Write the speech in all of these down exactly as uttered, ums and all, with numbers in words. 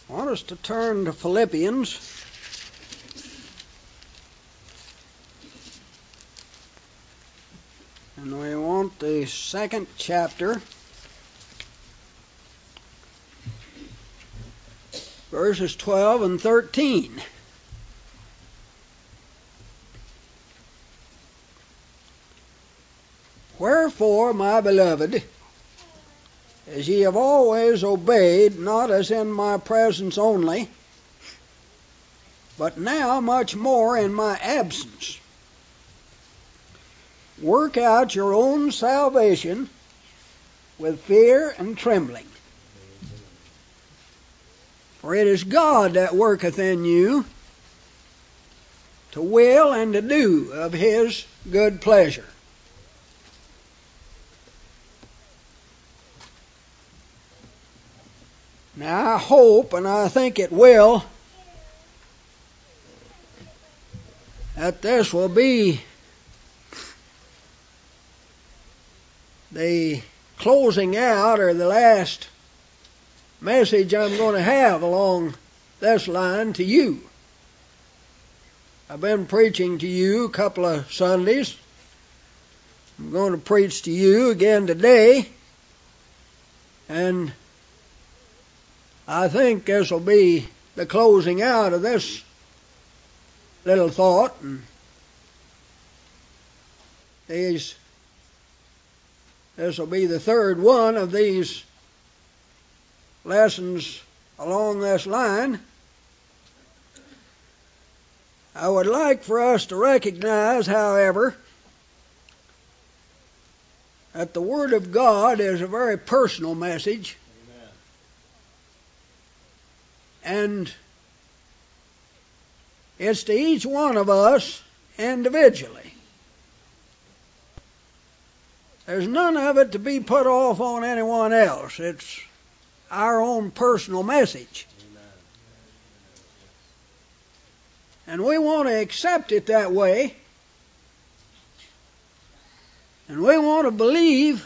I want us to turn to Philippians. And we want the second chapter, verses twelve and thirteen. Wherefore, my beloved, as ye have always obeyed, not as in my presence only, but now much more in my absence, work out your own salvation with fear and trembling. For it is God that worketh in you to will and to do of His good pleasure. Now I hope, and I think it will, that this will be the closing out or the last message I'm going to have along this line to you. I've been preaching to you a couple of Sundays. I'm going to preach to you again today, and I think this will be the closing out of this little thought, and these this will be the third one of these lessons along this line. I would like for us to recognize, however, that the Word of God is a very personal message. And it's to each one of us individually. There's none of it to be put off on anyone else. It's our own personal message. And we want to accept it that way. And we want to believe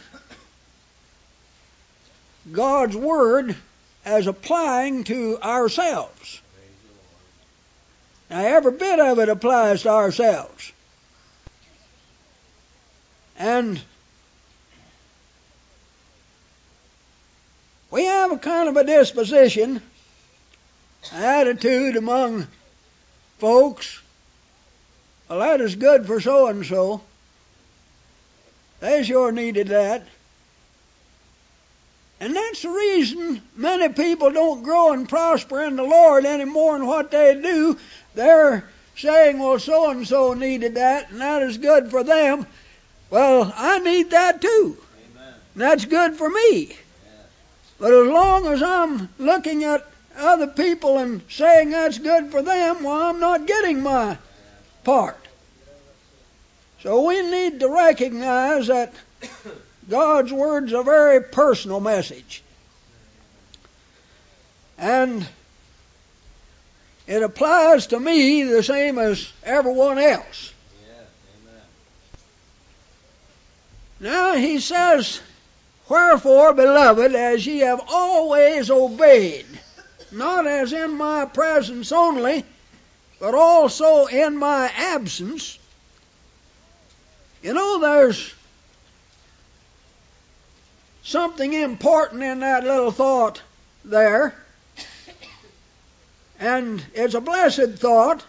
God's Word as applying to ourselves. Now, every bit of it applies to ourselves. And we have a kind of a disposition, an attitude among folks, well, that is good for so-and-so. They sure needed that. And that's the reason many people don't grow and prosper in the Lord any more than what they do. They're saying, well, so-and-so needed that, and that is good for them. Well, I need that too. Amen. And that's good for me. Yeah. But as long as I'm looking at other people and saying that's good for them, well, I'm not getting my part. So we need to recognize that God's Word's a very personal message. And it applies to me the same as everyone else. Yeah, amen. Now he says, wherefore, beloved, as ye have always obeyed, not as in my presence only, but also in my absence. You know, there's something important in that little thought there. And it's a blessed thought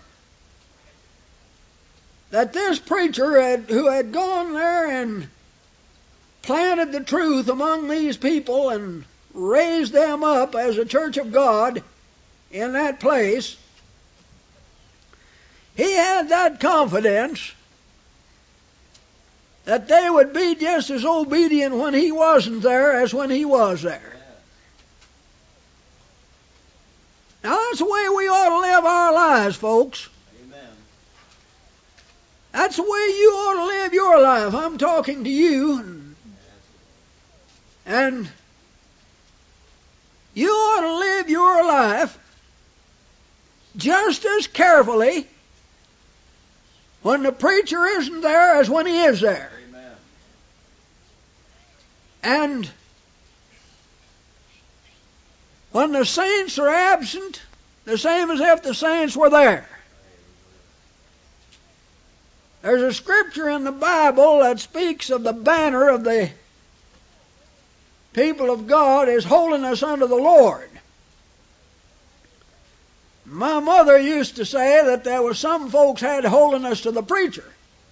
that this preacher had, who had gone there and planted the truth among these people and raised them up as a church of God in that place, he had that confidence that they would be just as obedient when he wasn't there as when he was there. Now that's the way we ought to live our lives, folks. Amen. That's the way you ought to live your life. I'm talking to you. And, and you ought to live your life just as carefully when the preacher isn't there as when he is there. Amen. And When the saints are absent, the same as if the saints were there. There's a scripture in the Bible that speaks of the banner of the people of God as holiness unto the Lord. My mother used to say that there was some folks had holiness to the preacher.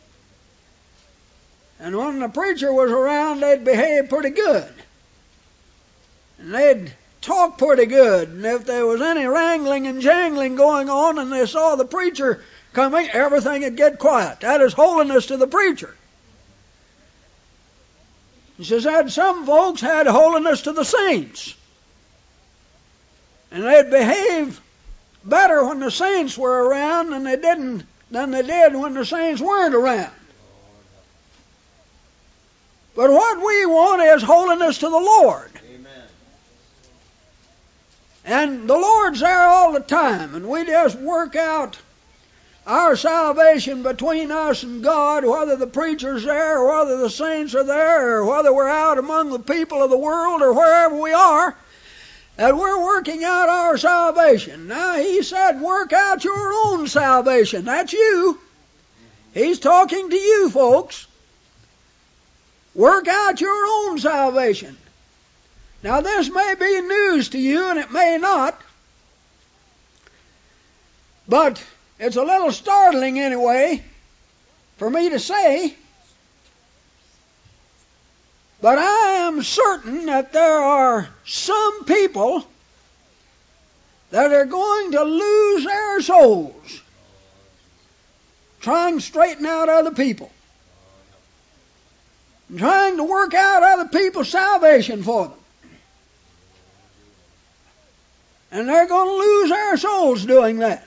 And when the preacher was around, they'd behave pretty good. And they'd talk pretty good. And if there was any wrangling and jangling going on and they saw the preacher coming, everything would get quiet. That is holiness to the preacher. She said some folks had holiness to the saints. And they'd behave better when the saints were around than they didn't than they did when the saints weren't around. But what we want is holiness to the Lord. Amen. And the Lord's there all the time, and we just work out our salvation between us and God, whether the preacher's there, or whether the saints are there, or whether we're out among the people of the world, or wherever we are, that we're working out our salvation. Now, he said, work out your own salvation. That's you. He's talking to you, folks. Work out your own salvation. Now, this may be news to you, and it may not, but it's a little startling anyway for me to say. But I am certain that there are some people that are going to lose their souls trying to straighten out other people, trying to work out other people's salvation for them. And they're going to lose their souls doing that.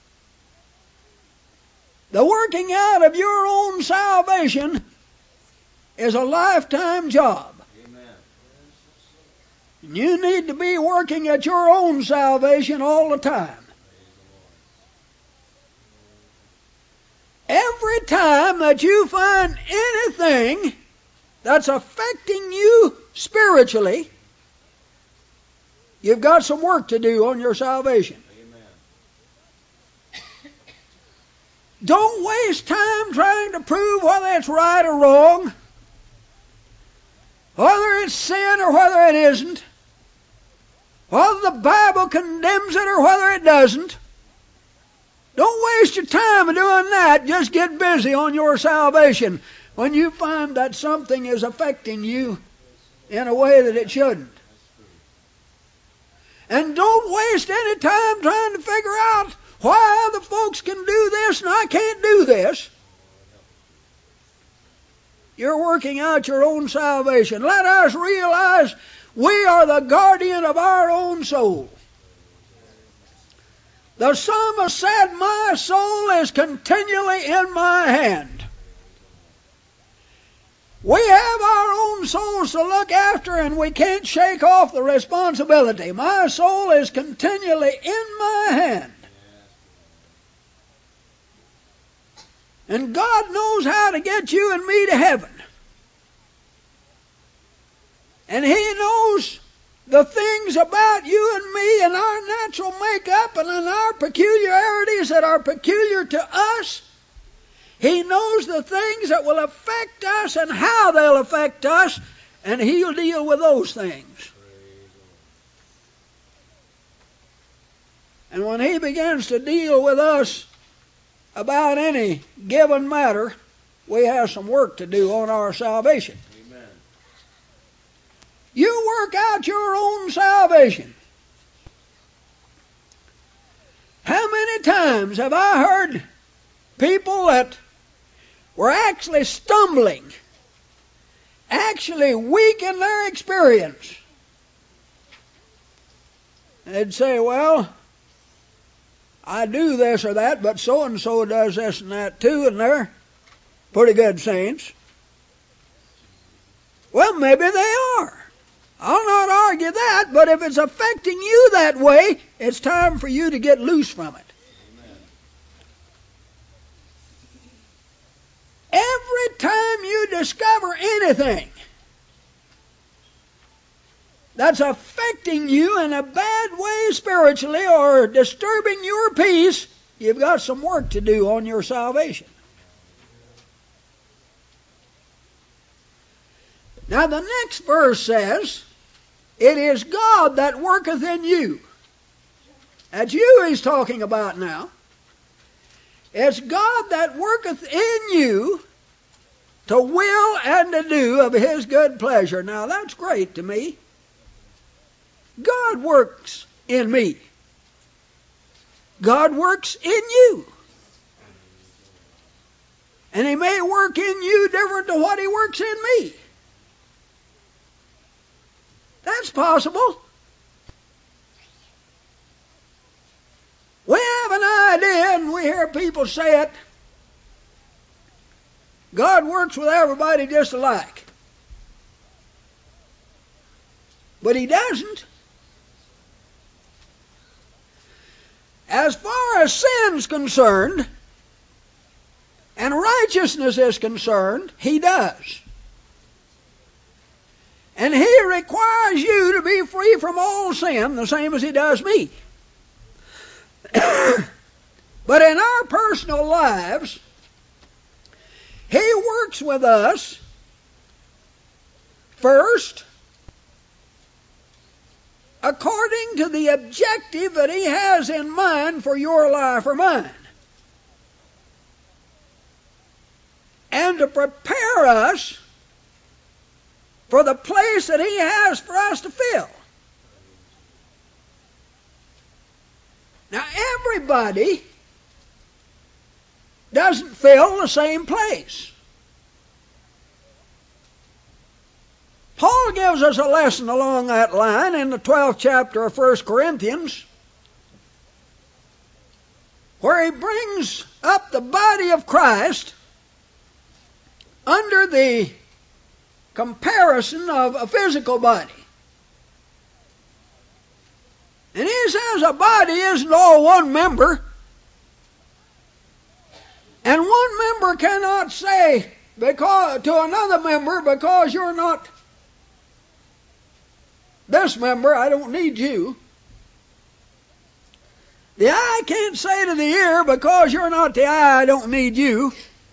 The working out of your own salvation is a lifetime job. Amen. And you need to be working at your own salvation all the time. Every time that you find anything that's affecting you spiritually, you've got some work to do on your salvation. Amen. Don't waste time trying to prove whether it's right or wrong, whether it's sin or whether it isn't, whether the Bible condemns it or whether it doesn't. Don't waste your time doing that. Just get busy on your salvation when you find that something is affecting you in a way that it shouldn't. And don't waste any time trying to figure out why other folks can do this and I can't do this. You're working out your own salvation. Let us realize we are the guardian of our own soul. The psalmist said, my soul is continually in my hand. We have our own souls to look after, and we can't shake off the responsibility. My soul is continually in my hand. And God knows how to get you and me to heaven. And He knows the things about you and me and our natural makeup and in our peculiarities that are peculiar to us. He knows the things that will affect us and how they'll affect us, and He'll deal with those things. And when He begins to deal with us about any given matter, we have some work to do on our salvation. Amen. You work out your own salvation. How many times have I heard people that were actually stumbling, actually weak in their experience? They'd say, well, I do this or that, but so-and-so does this and that too, and they're pretty good saints. Well, maybe they are. I'll not argue that, but if it's affecting you that way, it's time for you to get loose from it. Every time you discover anything that's affecting you in a bad way spiritually or disturbing your peace, you've got some work to do on your salvation. Now the next verse says, it is God that worketh in you. That's you he's talking about now. It's God that worketh in you to will and to do of his good pleasure. Now that's great to me. God works in me. God works in you. And he may work in you different to what he works in me. That's possible. We have an idea, and we hear people say it, God works with everybody just alike. But he doesn't. As far as sin's concerned, and righteousness is concerned, he does. And he requires you to be free from all sin, the same as he does me. But in our personal lives, he works with us first according to the objective that he has in mind for your life or mine. And to prepare us for the place that he has for us to fill. Now everybody doesn't fill the same place. Paul gives us a lesson along that line in the twelfth chapter of First Corinthians, where he brings up the body of Christ under the comparison of a physical body. And he says a body isn't all one member. And one member cannot say because to another member, because you're not this member, I don't need you. The eye can't say to the ear, because you're not the eye, I don't need you.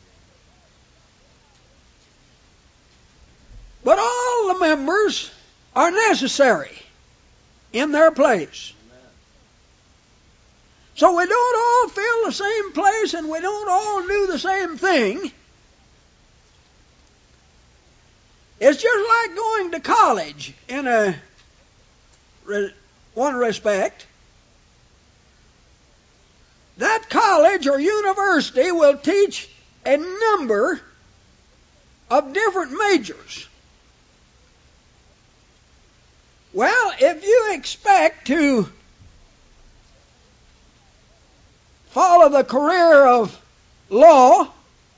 But all the members are necessary in their place. So we don't all fill the same place and we don't all do the same thing. It's just like going to college in a one respect. That college or university will teach a number of different majors. Well, if you expect to follow the career of law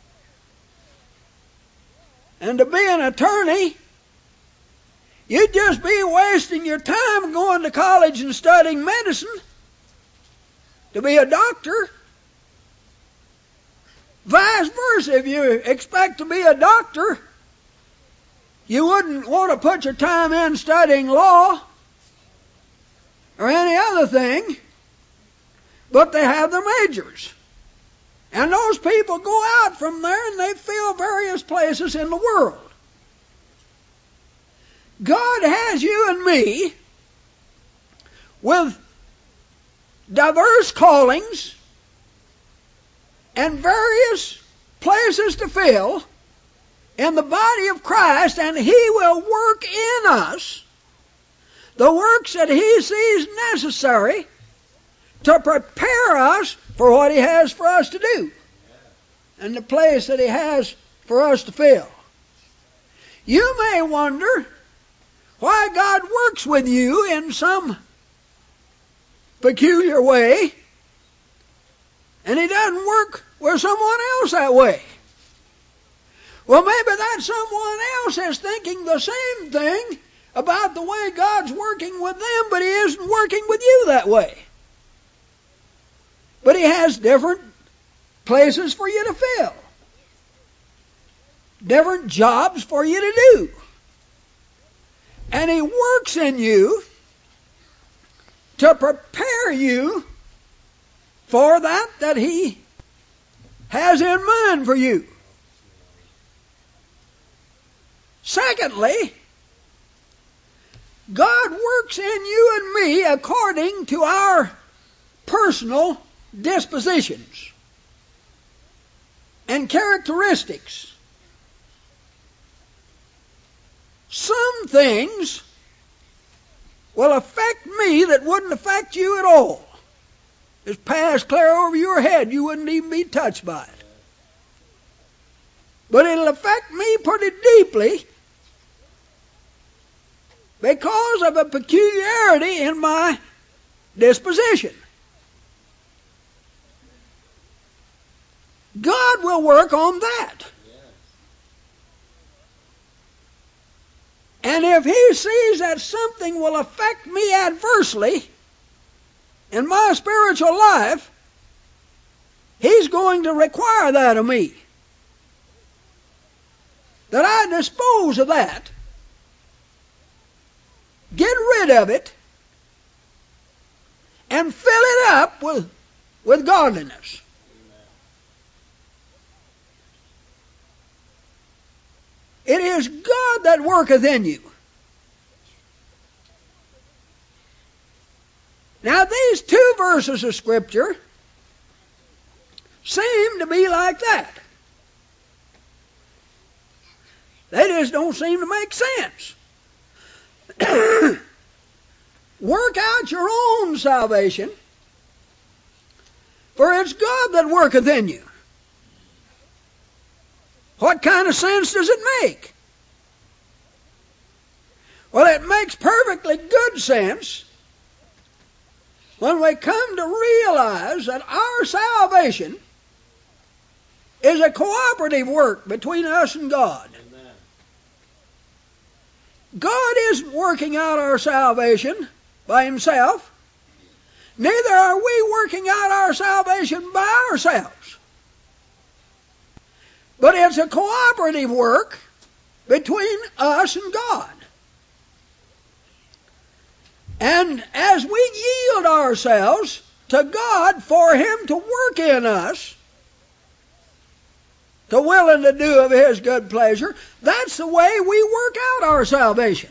and to be an attorney, you'd just be wasting your time going to college and studying medicine to be a doctor. Vice versa, if you expect to be a doctor, you wouldn't want to put your time in studying law or any other thing, but they have their majors. And those people go out from there and they fill various places in the world. God has you and me with diverse callings and various places to fill in the body of Christ, and he will work in us the works that he sees necessary to prepare us for what he has for us to do and the place that he has for us to fill. You may wonder why God works with you in some peculiar way and he doesn't work with someone else that way. Well, maybe that someone else is thinking the same thing about the way God's working with them, but he isn't working with you that way. But he has different places for you to fill, different jobs for you to do. And He works in you to prepare you for that that He has in mind for you. Secondly, God works in you and me according to our personal dispositions and characteristics. Some things will affect me that wouldn't affect you at all. Just pass clear over your head. You wouldn't even be touched by it. But it'll affect me pretty deeply because of a peculiarity in my disposition. God will work on that. And if He sees that something will affect me adversely in my spiritual life, He's going to require that of me. That I dispose of that, get rid of it, and fill it up with, with godliness. It is God that worketh in you. Now these two verses of Scripture seem to be like that. They just don't seem to make sense. Work out your own salvation, for it's God that worketh in you. What kind of sense does it make? Well, it makes perfectly good sense when we come to realize that our salvation is a cooperative work between us and God. Amen. God isn't working out our salvation by Himself. Neither are we working out our salvation by ourselves. But it's a cooperative work between us and God. And as we yield ourselves to God for Him to work in us, to will and to do of His good pleasure, that's the way we work out our salvation.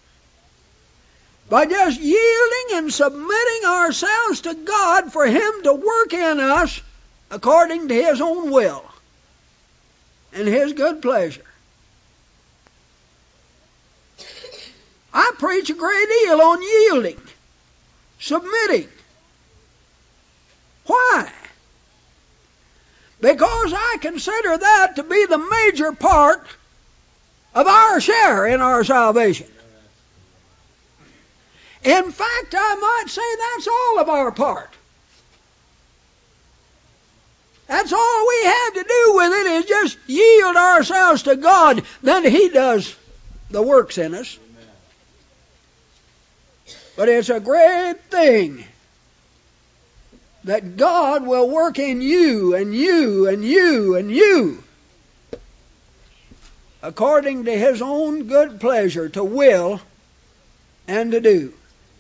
By just yielding and submitting ourselves to God for Him to work in us according to His own will and His good pleasure. I preach a great deal on yielding, submitting. Why? Because I consider that to be the major part of our share in our salvation. In fact, I might say that's all of our part. That's all we have to do with it is just yield ourselves to God. Then He does the works in us. But it's a great thing that God will work in you and you and you and you according to His own good pleasure to will and to do.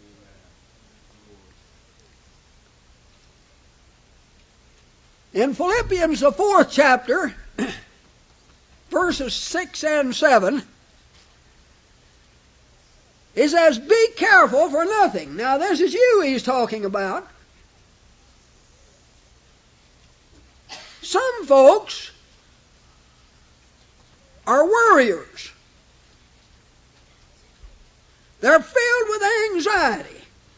In Philippians, the fourth chapter, verses six and seven, he says, be careful for nothing. Now this is you He's talking about. Some folks are worriers. They're filled with anxiety.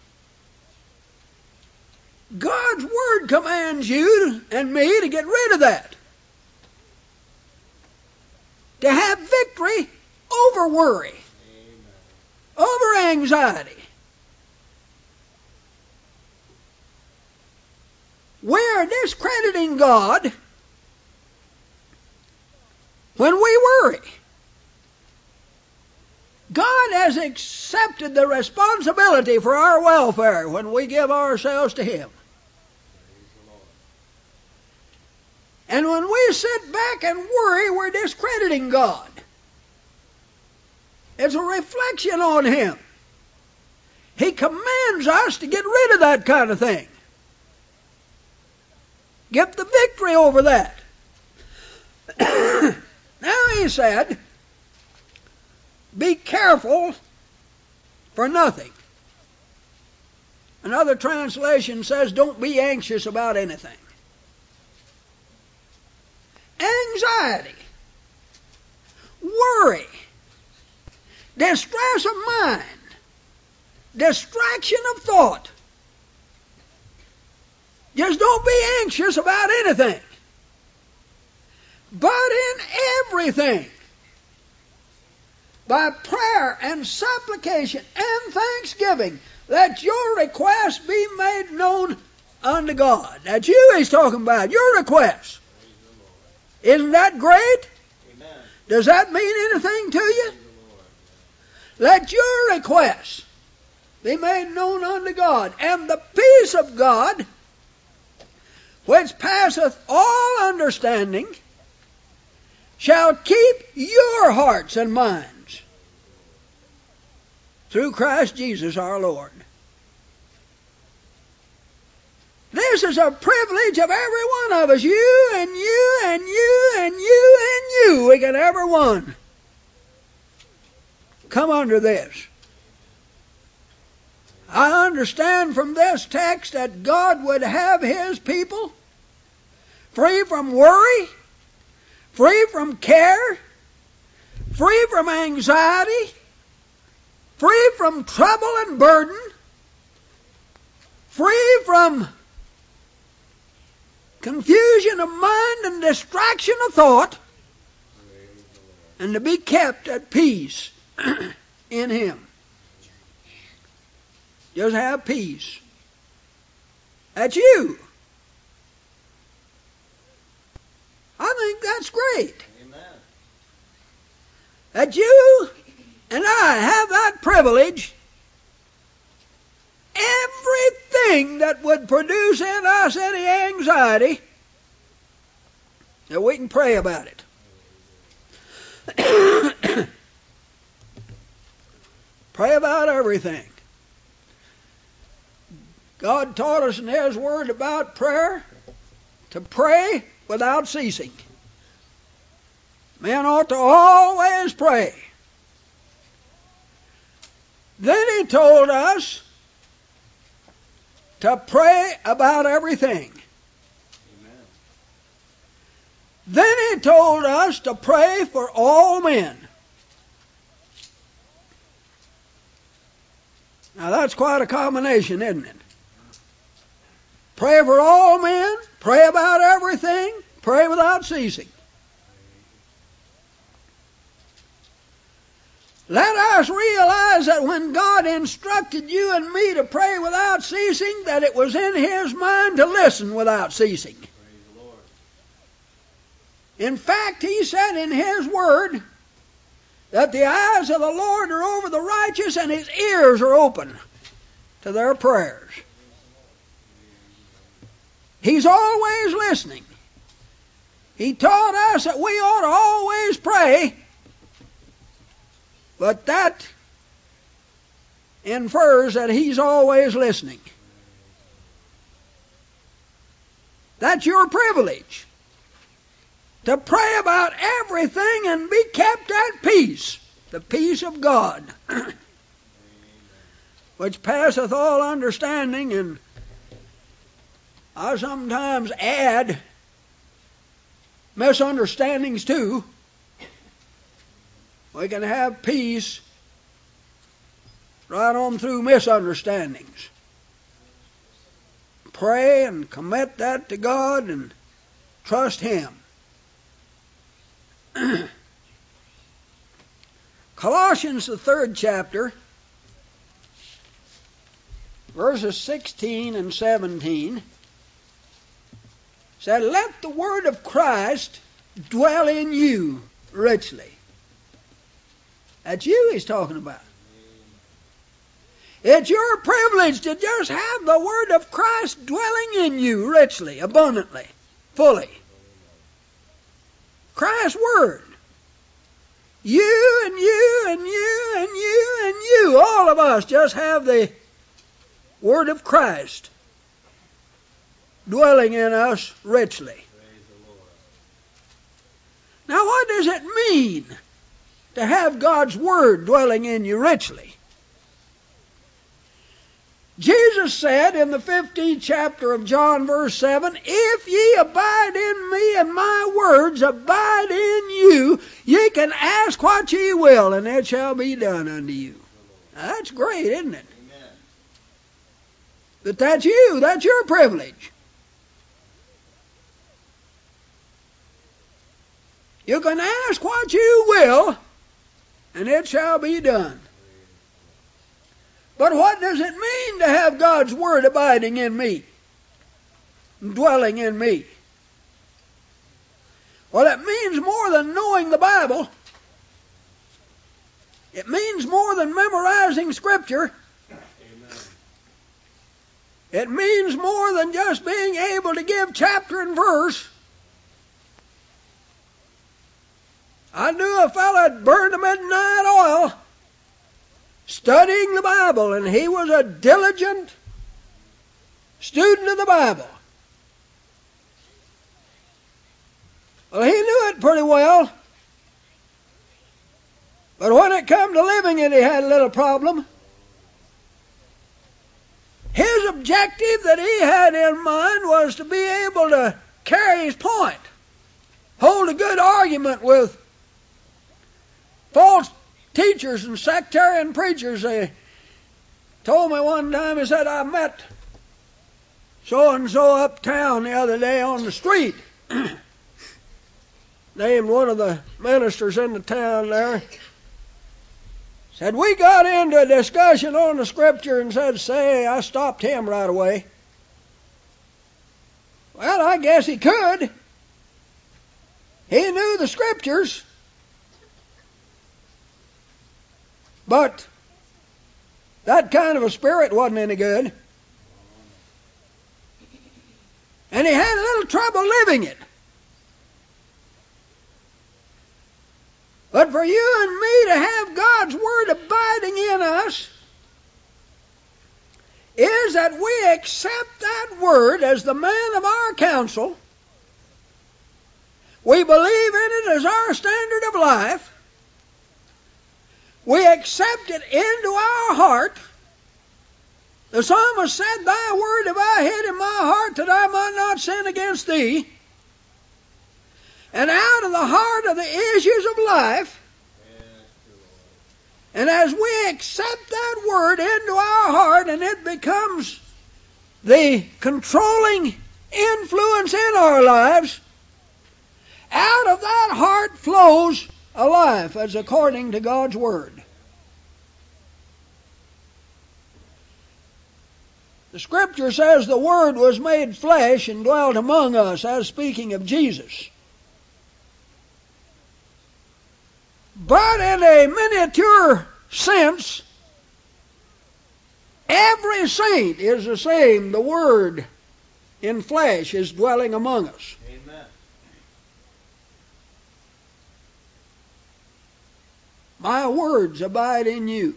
God's Word commands you and me to get rid of that. To have victory over worry. Over anxiety. We're discrediting God when we worry. God has accepted the responsibility for our welfare when we give ourselves to Him. And when we sit back and worry, we're discrediting God. It's a reflection on Him. He commands us to get rid of that kind of thing. Get the victory over that. Now He said, be careful for nothing. Another translation says, don't be anxious about anything. Anxiety, worry, distress of mind, distraction of thought. Just don't be anxious about anything. But in everything, by prayer and supplication and thanksgiving, let your requests be made known unto God. That's you He's talking about, your requests. Isn't that great? Amen. Does that mean anything to you? Let your requests be made known unto God, and the peace of God, which passeth all understanding, shall keep your hearts and minds through Christ Jesus our Lord. This is a privilege of every one of us, you and you and you and you and you. We can every one come under this. I understand from this text that God would have His people free from worry, free from care, free from anxiety, free from trouble and burden, free from confusion of mind and distraction of thought, and to be kept at peace in Him. Just have peace. That's you. I think that's great. Amen. That you and I have that privilege. Everything that would produce in us any anxiety, that we can pray about it. Pray about everything. God taught us in His Word about prayer to pray without ceasing. Men ought to always pray. Then He told us to pray about everything. Amen. Then He told us to pray for all men. Now that's quite a combination, isn't it? Pray for all men, pray about everything, pray without ceasing. Let us realize that when God instructed you and me to pray without ceasing, that it was in His mind to listen without ceasing. Praise the Lord. In fact, He said in His Word that the eyes of the Lord are over the righteous and His ears are open to their prayers. He's always listening. He taught us that we ought to always pray, but that infers that He's always listening. That's your privilege, to pray about everything and be kept at peace, the peace of God, which passeth all understanding. And I sometimes add misunderstandings too. We can have peace right on through misunderstandings. Pray and commit that to God and trust Him. Colossians, the third chapter, verses sixteen and seventeen, said, let the word of Christ dwell in you richly. That's you He's talking about. It's your privilege to just have the word of Christ dwelling in you richly, abundantly, fully. Christ's word. You and you and you and you and you, all of us, just have the Word of Christ dwelling in us richly. Praise the Lord. Now, what does it mean to have God's Word dwelling in you richly? Jesus said in the fifteenth chapter of John, verse seven, if ye abide in me and my words abide in you, ye can ask what ye will, and it shall be done unto you. Now, that's great, isn't it? Amen. But that's you. That's your privilege. You can ask what you will, and it shall be done. But what does it mean to have God's Word abiding in me, dwelling in me? Well, it means more than knowing the Bible. It means more than memorizing Scripture. Amen. It means more than just being able to give chapter and verse. I knew a fellow that burned the midnight oil studying the Bible, and he was a diligent student of the Bible. Well, he knew it pretty well, but when it come to living it, he had a little problem. His objective that he had in mind was to be able to carry his point, hold a good argument with false teachers and sectarian preachers. They told me one time, he said, I met so-and-so uptown the other day on the street. Named one of the ministers in the town there. Said, we got into a discussion on the Scripture, and said, say, I stopped him right away. Well, I guess he could. He knew the Scriptures. But that kind of a spirit wasn't any good. And he had a little trouble living it. But for you and me to have God's Word abiding in us is that we accept that Word as the man of our counsel. We believe in it as our standard of life. We accept it into our heart. The psalmist said, thy word have I hid in my heart that I might not sin against thee. And out of the heart of the issues of life. And as we accept that word into our heart and it becomes the controlling influence in our lives, out of that heart flows a life as according to God's Word. The Scripture says the Word was made flesh and dwelt among us, as speaking of Jesus. But in a miniature sense, every saint is the same. The Word in flesh is dwelling among us. Amen. My words abide in you.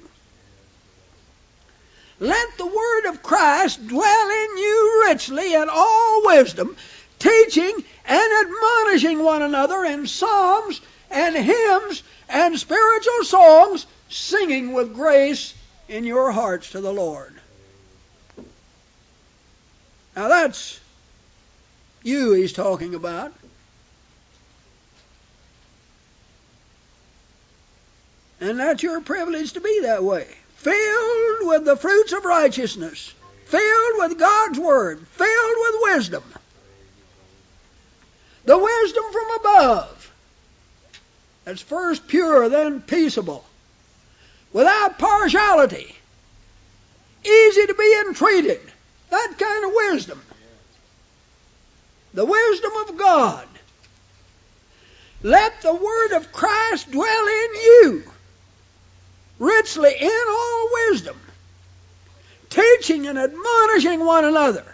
Let the word of Christ dwell in you richly in all wisdom, teaching and admonishing one another in psalms and hymns and spiritual songs, singing with grace in your hearts to the Lord. Now that's you he's talking about. And that's your privilege to be that way. Filled with the fruits of righteousness. Filled with God's Word. Filled with wisdom. The wisdom from above. That's first pure, then peaceable. Without partiality. Easy to be entreated. That kind of wisdom. The wisdom of God. Let the Word of Christ dwell in you. Richly in all wisdom, teaching and admonishing one another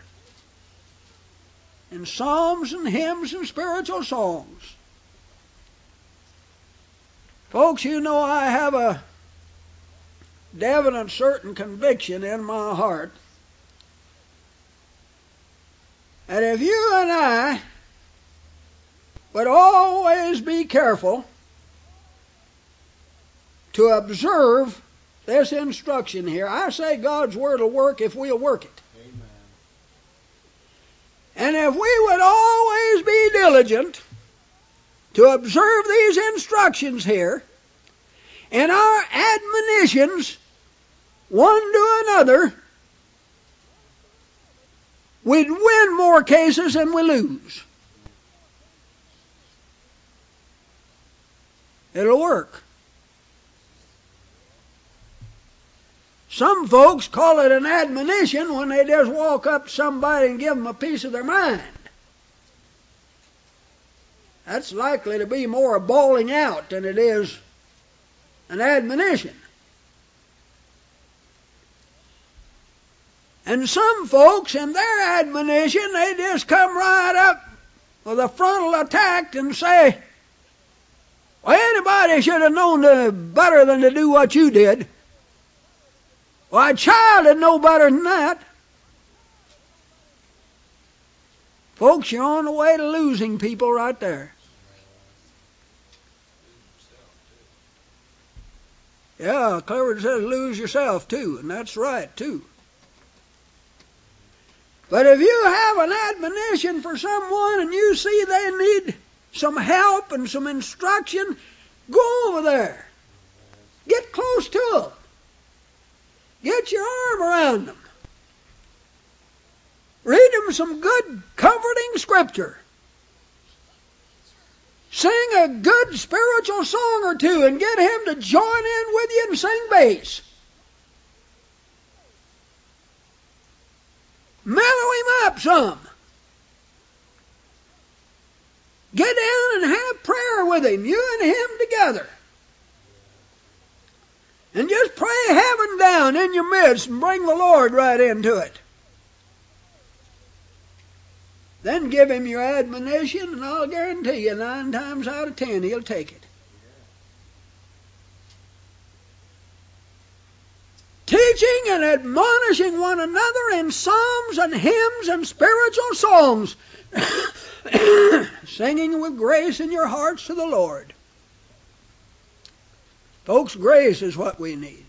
in psalms and hymns and spiritual songs. Folks, you know I have a definite certain conviction in my heart that if you and I would always be careful to observe this instruction here, I say God's Word will work if we'll work it. Amen. And if we would always be diligent to observe these instructions here, and our admonitions one to another, we'd win more cases than we lose. It'll work. Some folks call it an admonition when they just walk up to somebody and give them a piece of their mind. That's likely to be more a bawling out than it is an admonition. And some folks, in their admonition, they just come right up with a frontal attack and say, well, anybody should have known to better than to do what you did. Well, a child would know better than that. Folks, you're on the way to losing people right there. Yeah, Clifford says lose yourself too, and that's right too. But if you have an admonition for someone and you see they need some help and some instruction, go over there. Get close to them. Get your arm around them. Read them some good, comforting scripture. Sing a good spiritual song or two and get him to join in with you and sing bass. Mellow him up some. Get down and have prayer with him, you and him together. And just pray heaven down in your midst and bring the Lord right into it. Then give him your admonition, and I'll guarantee you nine times out of ten he'll take it. Teaching and admonishing one another in psalms and hymns and spiritual songs, singing with grace in your hearts to the Lord. Folks, grace is what we need.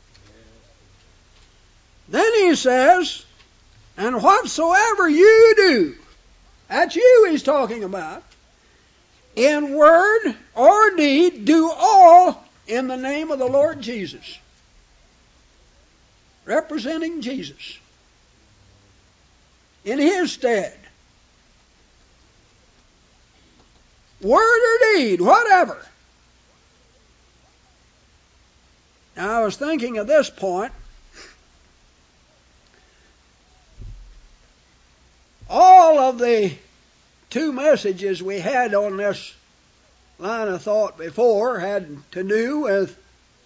Then he says, and whatsoever you do, that's you he's talking about, in word or deed, do all in the name of the Lord Jesus. Representing Jesus. In his stead. Word or deed, whatever. Now, I was thinking at this point, all of the two messages we had on this line of thought before had to do with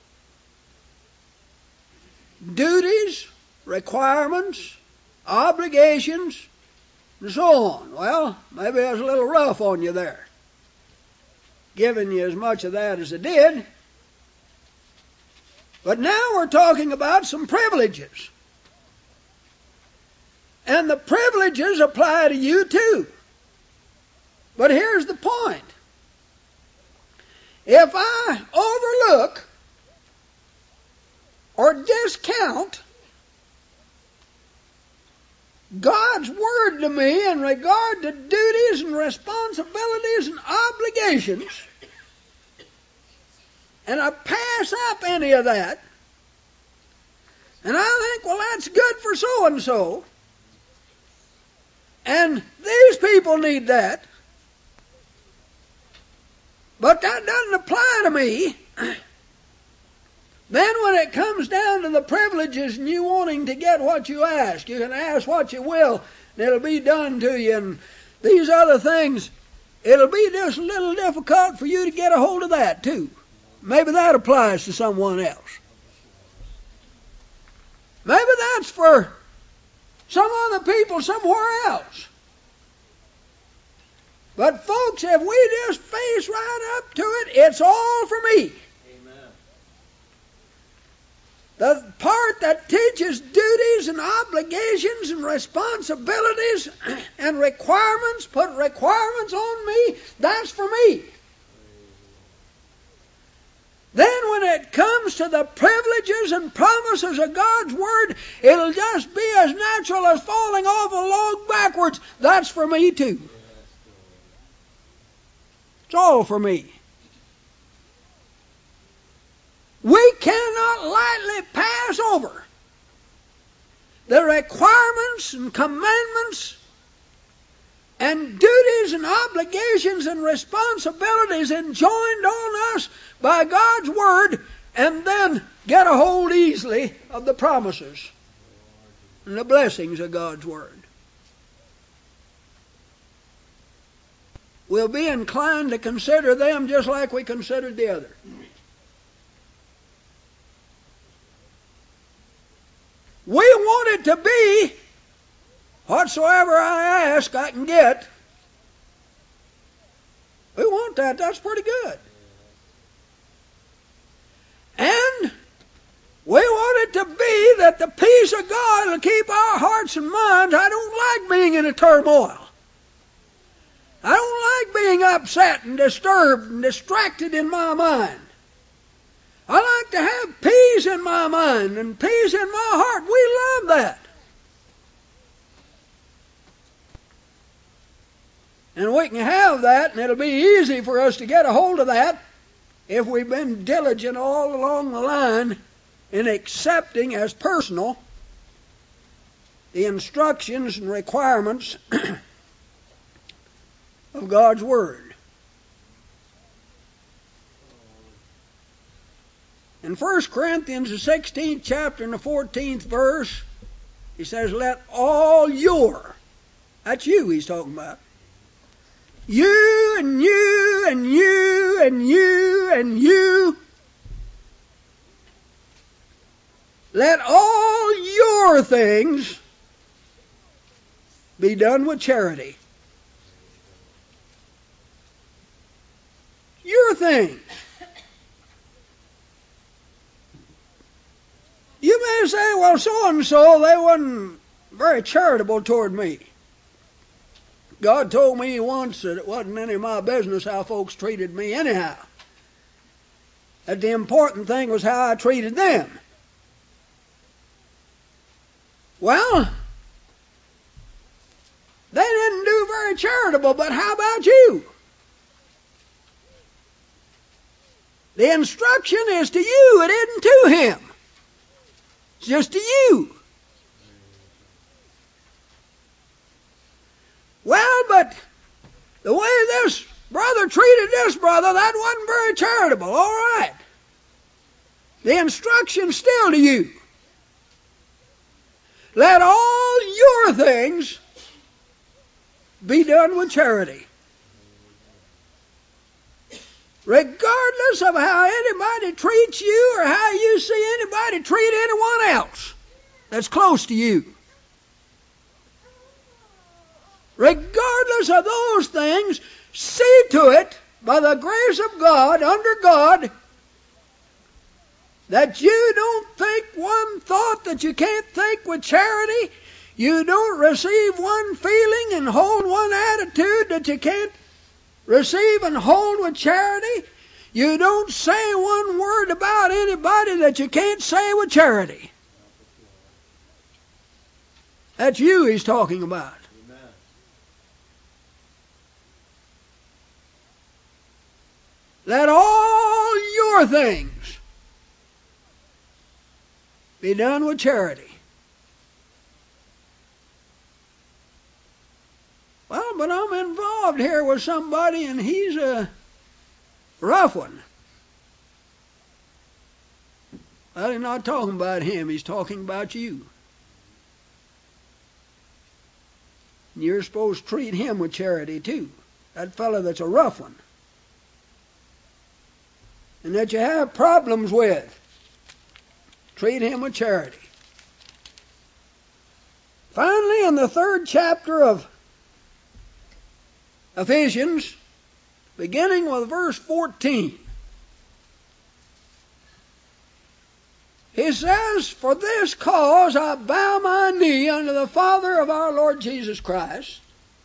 duties, requirements, obligations, and so on. Well, maybe I was a little rough on you there, giving you as much of that as I did. But now we're talking about some privileges. And the privileges apply to you too. But here's the point. If I overlook or discount God's Word to me in regard to duties and responsibilities and obligations, and I pass up any of that, and I think, well, that's good for so-and-so, and these people need that, but that doesn't apply to me, then when it comes down to the privileges and you wanting to get what you ask, you can ask what you will, and it'll be done to you, and these other things, it'll be just a little difficult for you to get a hold of that too. Maybe that applies to someone else. Maybe that's for some other people somewhere else. But folks, if we just face right up to it, it's all for me. The part that teaches duties and obligations and responsibilities and requirements, put requirements on me, that's for me. Then when it comes to the privileges and promises of God's Word, it'll just be as natural as falling off a log backwards. That's for me too. It's all for me. We cannot lightly pass over the requirements and commandments and duties and obligations and responsibilities enjoined on us by God's Word, and then get a hold easily of the promises and the blessings of God's Word. We'll be inclined to consider them just like we considered the other. We want it to be, whatsoever I ask, I can get. We want that. That's pretty good. And we want it to be that the peace of God will keep our hearts and minds. I don't like being in a turmoil. I don't like being upset and disturbed and distracted in my mind. I like to have peace in my mind and peace in my heart. We love that. And we can have that, and it'll be easy for us to get a hold of that if we've been diligent all along the line in accepting as personal the instructions and requirements of God's Word. In First Corinthians, the sixteenth chapter and the fourteenth verse, he says, let all your, that's you he's talking about, you and you and you and you and you, let all your things be done with charity. Your things. You may say, well, so-and-so, they wasn't very charitable toward me. God told me once that it wasn't any of my business how folks treated me anyhow. That the important thing was how I treated them. Well, they didn't do very charitable, but how about you? The instruction is to you, it isn't to him. It's just to you. Well, but the way this brother treated this brother, that wasn't very charitable. All right. The instruction's still to you. Let all your things be done with charity. Regardless of how anybody treats you or how you see anybody treat anyone else that's close to you. Regardless of those things, see to it, by the grace of God, under God, that you don't think one thought that you can't think with charity. You don't receive one feeling and hold one attitude that you can't receive and hold with charity. You don't say one word about anybody that you can't say with charity. That's you he's talking about. Amen. Let all your things be done with charity. Well, but I'm involved here with somebody and he's a rough one. Well, he's not talking about him, he's talking about you. And you're supposed to treat him with charity too. That fellow that's a rough one. And that you have problems with. Treat him with charity. Finally, in the third chapter of Ephesians, beginning with verse fourteen, He says, for this cause I bow my knee unto the Father of our Lord Jesus Christ,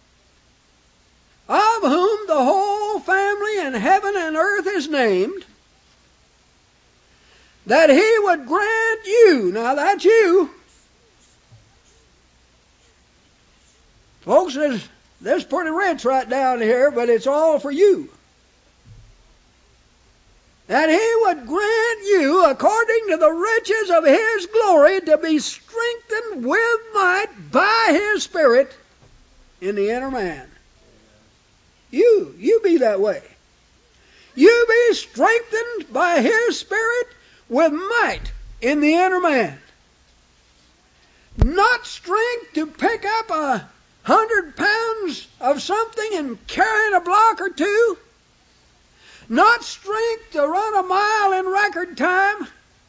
of whom the whole family in heaven and earth is named, that He would grant you, now that's you, folks, there's, there's pretty rich right down here, but it's all for you. That He would grant you, according to the riches of His glory, to be strengthened with might by His Spirit in the inner man. You, you be that way. You be strengthened by His Spirit with might in the inner man. Not strength to pick up a hundred pounds of something and carrying a block or two. Not strength to run a mile in record time.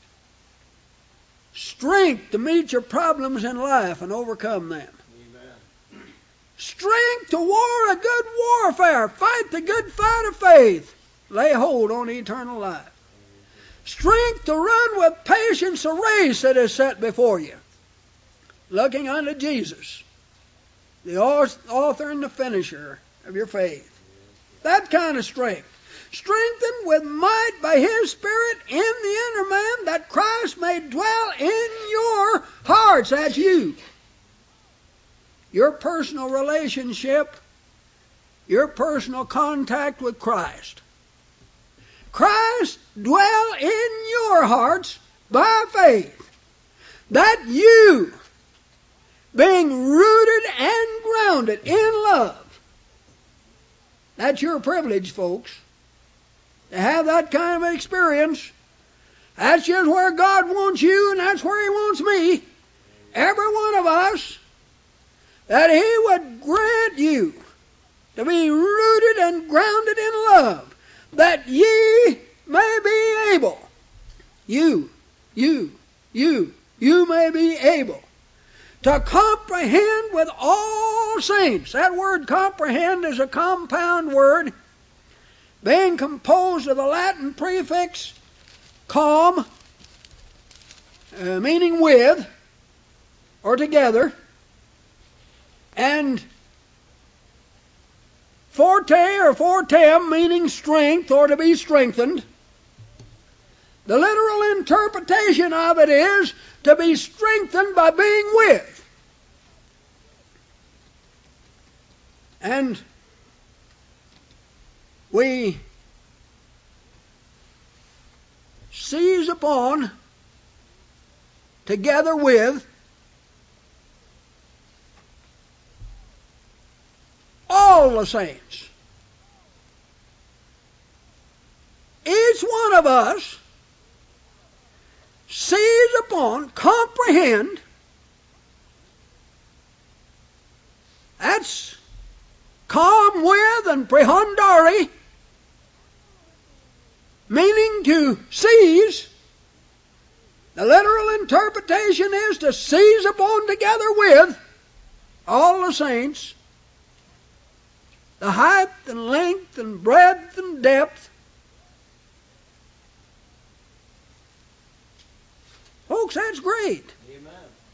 Strength to meet your problems in life and overcome them. Amen. Strength to war a good warfare. Fight the good fight of faith. Lay hold on eternal life. Strength to run with patience a race that is set before you. Looking unto Jesus, the author and the finisher of your faith. That kind of strength. Strengthened with might by His Spirit in the inner man, that Christ may dwell in your hearts. That's you. Your personal relationship, your personal contact with Christ. Christ dwell in your hearts by faith, that you, being rooted and grounded in love, that's your privilege, folks. To have that kind of experience. That's just where God wants you, and that's where He wants me. Every one of us. That He would grant you to be rooted and grounded in love, that ye may be able, you, you, you, you may be able to comprehend with all saints. That word comprehend is a compound word, being composed of the Latin prefix com, uh, meaning with, or together, and forte or fortem, meaning strength or to be strengthened. The literal interpretation of it is to be strengthened by being with. And we seize upon, together with, all the saints. Each one of us seize upon, comprehend, that's com with and prehundari, meaning to seize. The literal interpretation is to seize upon together with all the saints, the height and length and breadth and depth. Folks, that's great. Amen.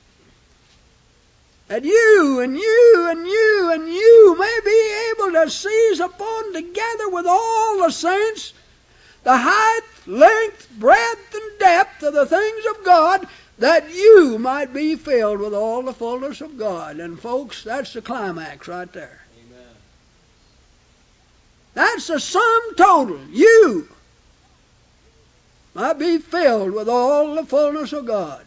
That you and you and you and you may be able to seize upon together with all the saints the height, length, breadth, and depth of the things of God, that you might be filled with all the fullness of God. And folks, that's the climax right there. Amen. That's the sum total. You might be filled with all the fullness of God.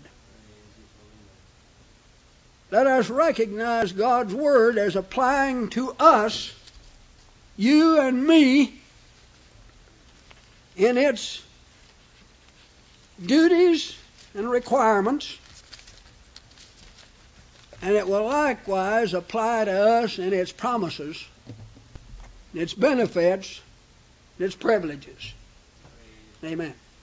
Let us recognize God's Word as applying to us, you and me, in its duties and requirements, and it will likewise apply to us in its promises, its benefits, its privileges. Amen.